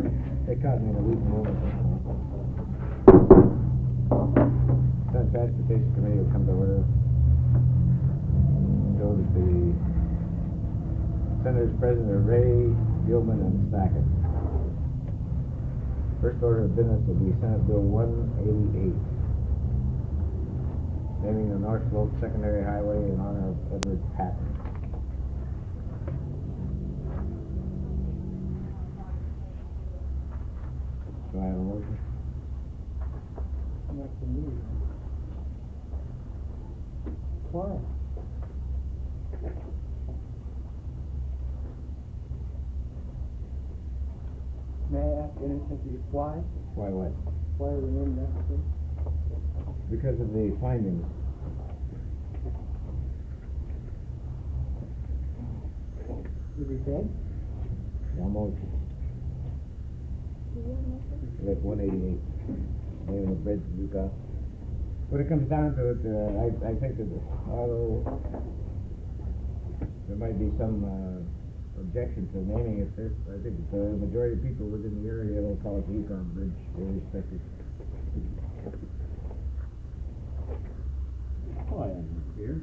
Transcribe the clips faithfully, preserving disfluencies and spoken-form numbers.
They caught me in a weak moment. Senate Transportation Committee will come to order. Go to the Senators President are Ray, Gilman, and Stackett. First order of business will be Senate Bill one eighty-eight, naming the North Slope Secondary Highway in honor of Edward Patton. Do I have a motion? Not for me. Why? May I ask innocently why? Why what? Why are we named that thing? Because of the findings. Did he say? Almost. Like one eighty-eight. Naming the bridge to Luca. When it comes down to it, uh, I, I think that although there might be some uh, objection to naming it this, I think that the majority of people within the area will call it the Yukon Bridge, irrespective. Oh, I am here.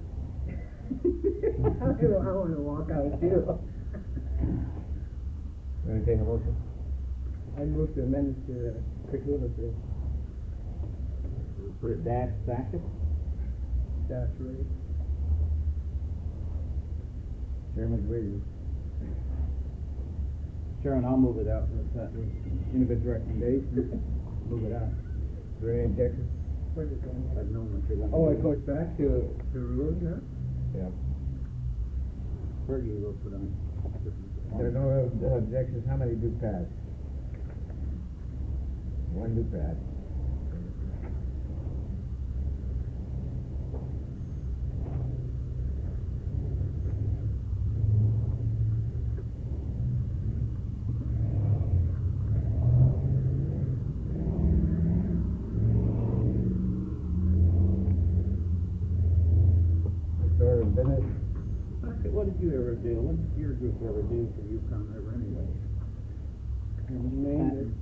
I want to walk out too. Entertain a motion? I move to amend the curriculum bill. Put it dash Sackett. Dash Ray. Chairman's waiting. Sharon, I'll move it out. That's that individual recommendation. Move it out. Is there any objection? Where is it going? I've known what you're going to Oh, do. it goes back to the rules now? Yeah. Fergie will put on. There are no uh, objections. How many do pass? One do pass. Sort of business. What did you ever do? What did your group ever do for Yukon River anyway? Named it.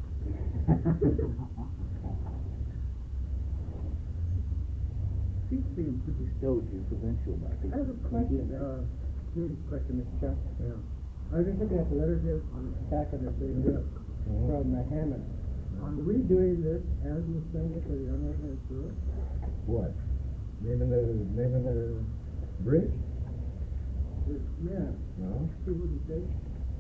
Seems to be pretty stodgy and provincial about these. I have a question, uh, here's a question, Mister Chuck. Yeah. I was just looking at the letter here on attack on the same bill Mhm. from uh, Hammond. Are we doing this as we send it for the unorganized group? What? Naming the naming the bridge? Yeah, No. see what he says.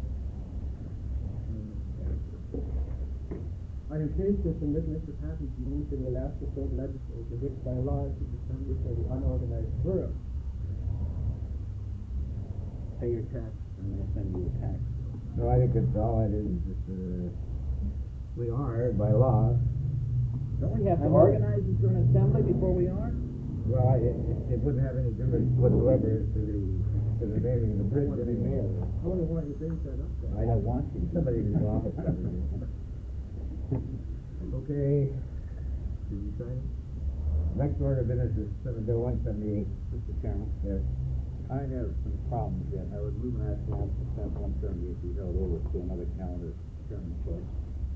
I am pleased to submit Mister Patton's name to the Alaska State Legislature, which by law is the assembly for the unorganized borough. Pay your tax, and they'll send you a tax. No, I think it's all it is. Just, uh, we are by law. Don't we have to I'm organize into an assembly before we are? Well, I, it, it wouldn't have any difference whatsoever to the to the naming of the bridge anymore. I wonder why he brings that up then. I don't want you. Somebody in the office. Okay. Did you sign? Next order of business is Senate Bill one seventy-eight. Mister Chairman, Yes. I have some problems yet. I would move and ask now for Senate one seventy-eight be held over to another calendar, Chairman choice.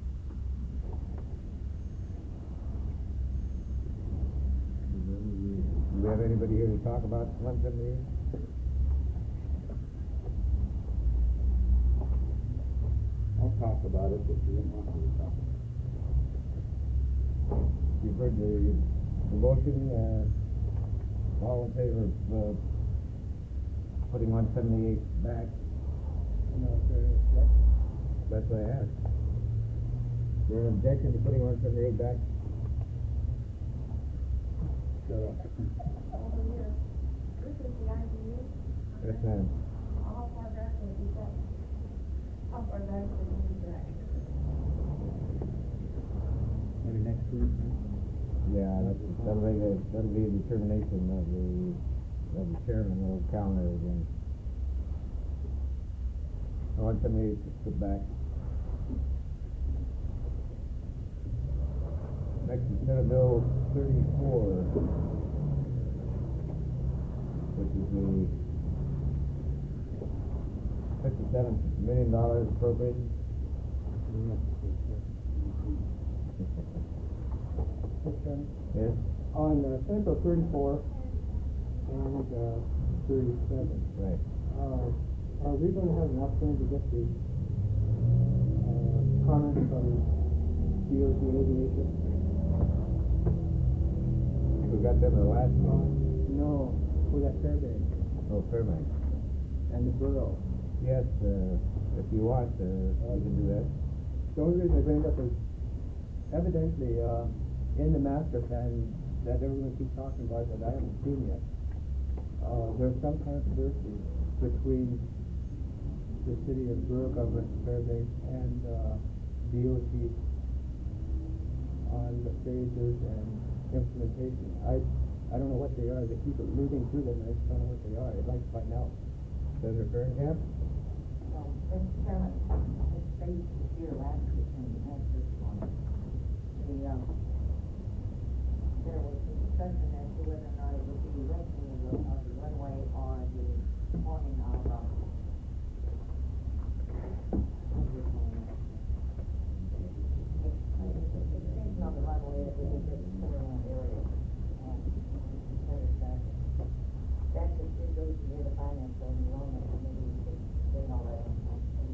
Do we have anybody here to talk about one seventy-eight? I'll talk about it, but you didn't want me to talk about it. You've heard the, the motion, uh, all in favor of, uh, putting one seventy-eight back? No, sir, that's That's what I asked. Is there an objection to putting one seventy-eight back? Shut up. Over here, this is the I D U. Yes, ma'am. How far back will it be back? How far back will it be back? Maybe next week. Yeah, that's, that'll be, the- that'll be a determination of the, of the chairman of the calendar again. one seventy-eight is put back. Next is Senate Bill thirty-four, which is the fifty-seven million dollars appropriated. Mister Chairman, Yes? on uh, Central thirty-four and uh, thirty-seven, Right. uh, are we going to have enough time to get the uh, comments from D O T Aviation? We got them the last Uh, meeting. no, for that survey Oh, Fairbanks. and the borough. Yes, uh, if you want, uh, you can do that. The only reason I bring it up is evidently uh, in the master plan that everyone keeps talking about that I haven't seen yet. Uh, there's some controversy between the city and borough government, Fairbanks, and uh, D O T on the phases and implementation. I I don't know what they are. They keep alluding to them. I just don't know what they are. I'd like to find out. Senator Fahrenkamp? Um, Mister Chairman, Miz Bates was here last week and answered one. The, um, there was some discussion as to whether or not it would be lengthening of the, of the runway or the forming of, um, what do you call it? Ex- extension of the runway that would be just turnaround area. And considered that, that could still go to near the finance or enrollment committee, we could bring all that on.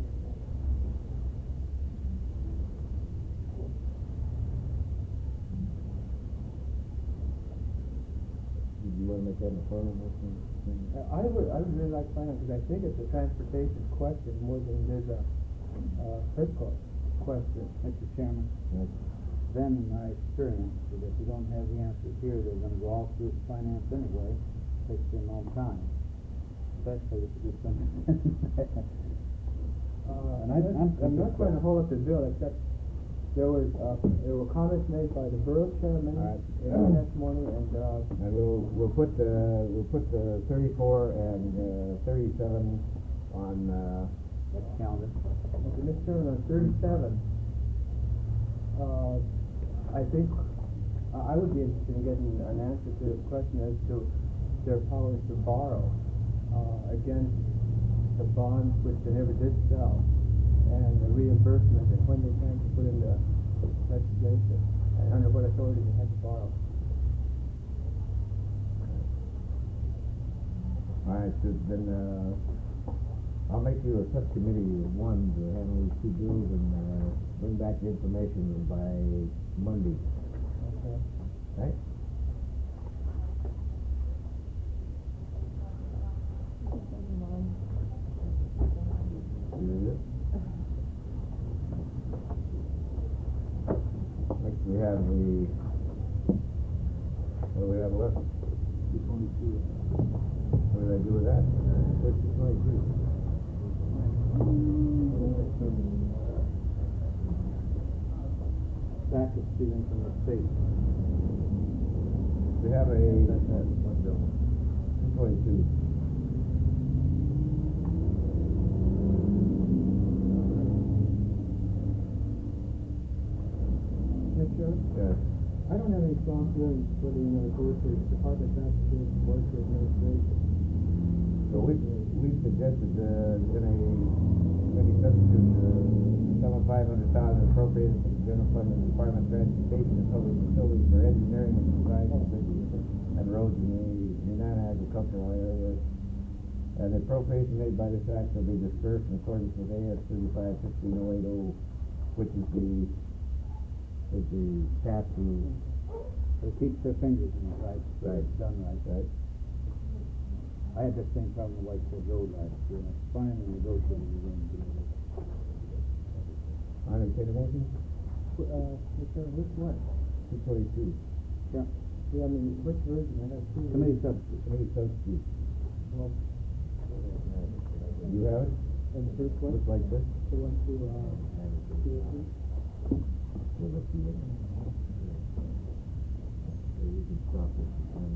Did you want to make that in the form of motion? Uh, I would, I would really like to find out, because I think it's a transportation question more than it is a, uh, fiscal question. Mister Chairman, Yes. then in my experience, is if you don't have the answers here, they're gonna go all through finance anyway, takes them a long time, especially if you do something. Uh, And I- I'm I'm not concerned. trying to hold up the bill, except there was, uh, there were comments made by the borough chairman All right. in the testimony, and, uh, And we'll, we'll put the, we'll put the thirty-four and, uh, thirty-seven on, uh, Next calendar. okay, Mister Chairman, on thirty-seven, uh, I think, I I would be interested in getting an answer to the question as to their powers to borrow, uh, against the bonds which they never did sell, and the reimbursement, and when they plan to put in the legislation, and under what authority they had to borrow. all right, so then, uh, I'll make you a subcommittee of one to handle these two bills and, uh, bring back the information by Monday, Okay. right? You do? Next we have the, what do we have left? Two twenty-two. What did I do with that? What's the twenty-two? Back is stealing from the state. We have a, what bill? Two twenty-two. Mister Chairman? Yes. I don't have any strong feelings for the, uh, grocery department transportation board for administration. So we, we suggested, uh, in a, any substitute, uh, sum of five hundred thousand appropriated from the general fund and Department of Transportation and public facilities for engineering and design of bridges and roads in the, in the non-agricultural areas. And the appropriation made by this act will be dispersed in accordance with A S thirty-five fifteen oh eight oh, which is the, is the pass through. It keeps their fingers in it, right? So Right. it's done right. Right. I had the same problem with Whitefoot Road last year, and I finally negotiated with them to do it. I entertain a motion? Uh, Mister Chairman, which one? Two twenty-two. Yeah, Yeah, I mean, which version? I have two. committee substitute. Committee substitute. Well, You have it? and the first one? Looks like this? The one to, uh, T S C? We'll let you in. Maybe we can stop this.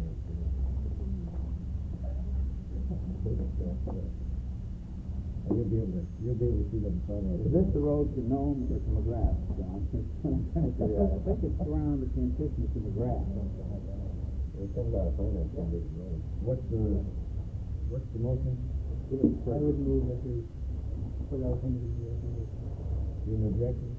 And you'll be able to, you'll be able to see them finance. Is this the road to Nome or to McGrath, John? I'm trying to figure out. I think it's around between Kitchener to McGrath. It comes out of finance, what's the, what's the motion? I would move that we put out into the, uh, Any objections?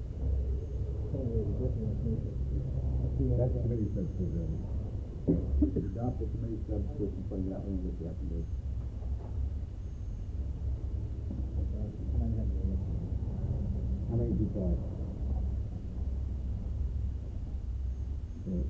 That's the committee substitute. Adopt the committee substitution for that one with recommendation. How many people are? Okay.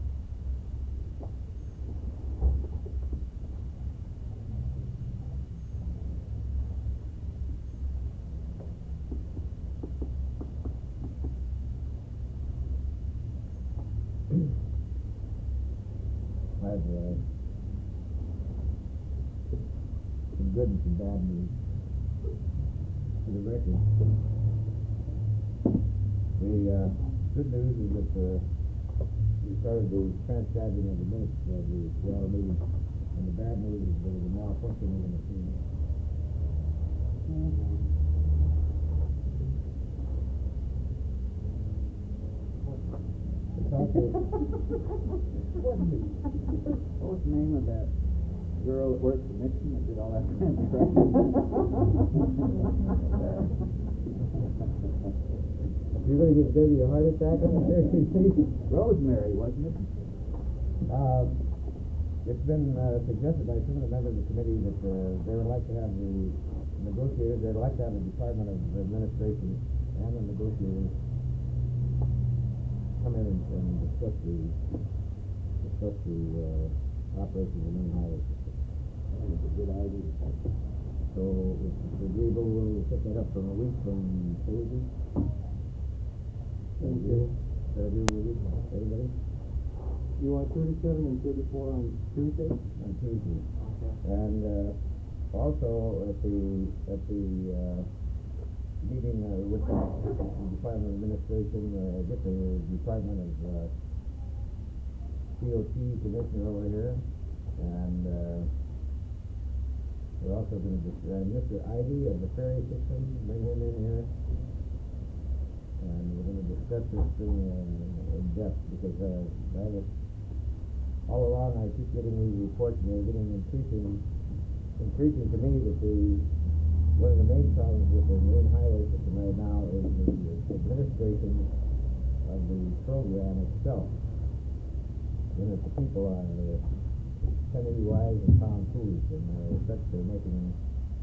I have uh, some good and some bad news. For the record, the uh, good news is that uh, we started the transcribing of the minutes of the Seattle meeting, and the bad news is there was a malfunction in the machine. It's also What was the name of that girl that worked for Nixon that did all that transcribing? You're going to give Debbie a heart attack on the Thursday season? Rosemary, wasn't it? Uh, it's been uh, suggested by some of the members of the committee that uh, they would like to have the negotiators, they'd like to have the Department of Administration and the negotiators come in and, and discuss the discuss the uh, operation of the main highway system. I think it's a good idea. So if it's agreeable, we'll set that up from a week from Thursday. Okay. Thursday, will you, everybody? You want thirty-seven and thirty-four on Tuesday? On Tuesday. Okay. And uh, also at the at the uh, meeting uh, with the Department of Administration, uh, get the Department of uh, D O T Commissioner over here, and uh, we're also going to uh, Mister Ivy of the ferry system, bring him in here, and we're going to discuss this thing uh, in depth because uh, I was, all along I keep getting these reports and they're getting increasing, increasing to me that the one of the main problems with the main highway system right now is the administration of the program itself. And that the people are uh, penny wise and pound foolish, and uh, such they're making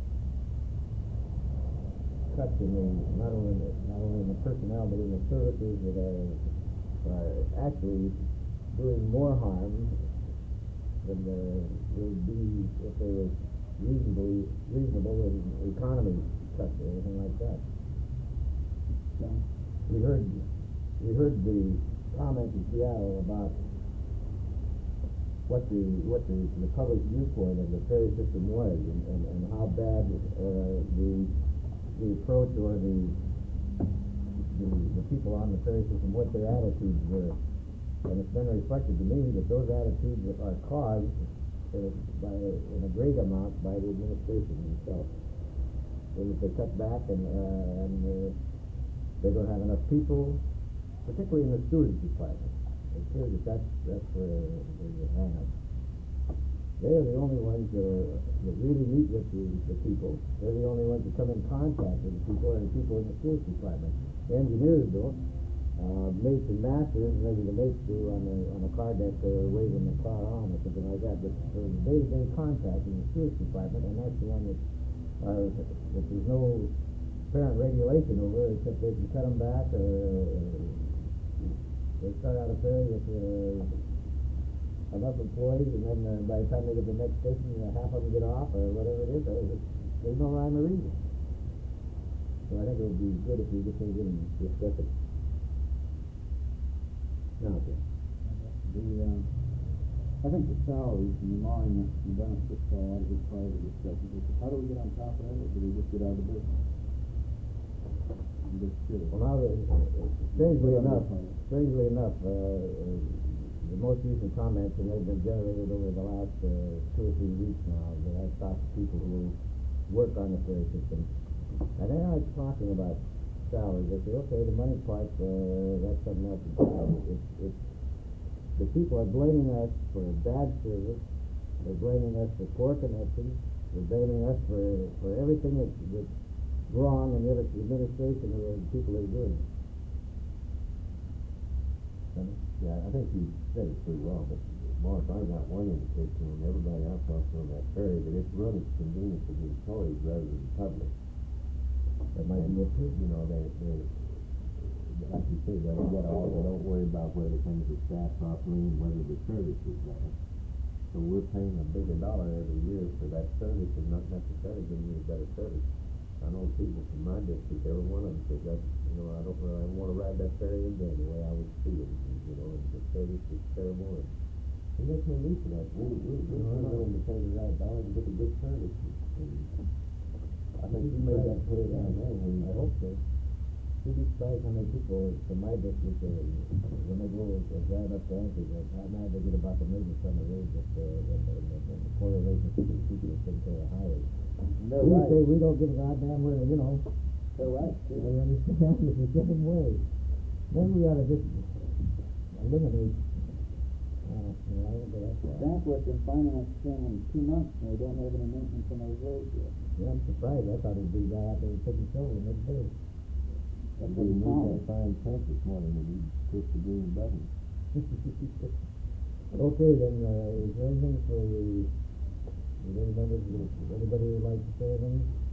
cuts in the not only in the, not only in the personnel but in the services that are are actually doing more harm than there would be if they were reasonably reasonable in economy cuts or anything like that. Yeah. We heard we heard the comment in Seattle about what the what the, the public viewpoint of the ferry system was, and, and, and how bad uh, the the approach or the, the the people on the ferry system, what their attitudes were. And it's been reflected to me that those attitudes are caused uh, by in a great amount by the administration themselves. And if they cut back and uh, and uh, they don't have enough people, particularly in the sewage department. It appears that that's, that's where there's a hang-up. They are the only ones that, are, that really meet with the, the people. They're the only ones that come in contact with the people, and the people in the sewage department. The engineers do. Uh, mates and masters, maybe the mates do on the on the car deck uh, waving the car on or something like that. But there's day-to-day contact in the sewage department, and that's the one that, uh, that there's no apparent regulation over, except they can cut them back or. Uh, They start out a ferry with uh, enough employees, and then uh, by the time they get to the next station, uh, half of them get off, or whatever it is. Uh, there's no rhyme or reason. So I think it would be good if we get things in and discuss it. Now, okay. The, uh, I think the salaries and the emoluments and benefits all ought to be part of the discussion. How do we get on top of that, or do we just get out of the business? I'm just curious. Well, now, the, strangely enough, strangely enough, uh, uh, the most recent comments, and they've been generated over the last uh, two or three weeks now, that I've talked to people who work on the ferry system, and they aren't talking about salaries. They say, okay, the money part, uh, that's something else entirely. It's, it's, the people are blaming us for bad service. They're blaming us for poor connections. They're blaming us for, for everything that, that wrong and the other administration or the people that are doing it. Yeah, I think you said it pretty well, but Mark, I got one indication on everybody I've talked to on that ferry that it's run as convenient for the employees rather than the public. That might be it too. You know, they, they, like you say, they get all, they don't worry about whether things are staffed properly and whether the service is there. So we're paying a bigger dollar every year for that service and not necessarily giving you a better service. I know people from my district, every one of them says that, you know, I don't really want to ride that ferry again, the way I was treated, you know, and the service is terrible, and, and there's no need for that. We, we, we're willing to pay the right dollar to get a good service, and I think you made that clear down there, when I hope so. You'd be surprised how many people from my district, uh, when they go uh, drive up to Anchorage, uh, how mad they get about the maintenance on the roads, that, uh, and, and, and, and the correlation to the people that take care of highways. They're We right. say we don't give a goddamn where, you know, They're right. they understand it's the same way. Then we ought to just eliminate, uh, you know, I don't go that far. Danforth and Finance saying two months and they don't have any maintenance on those roads yet. Yeah, I'm surprised, I thought it'd be guy out there taking shovel next day. That's we what moved the that fine print this morning when we pushed the green button. Okay, then, uh, is there anything for the, is any members, anybody would like to say anything?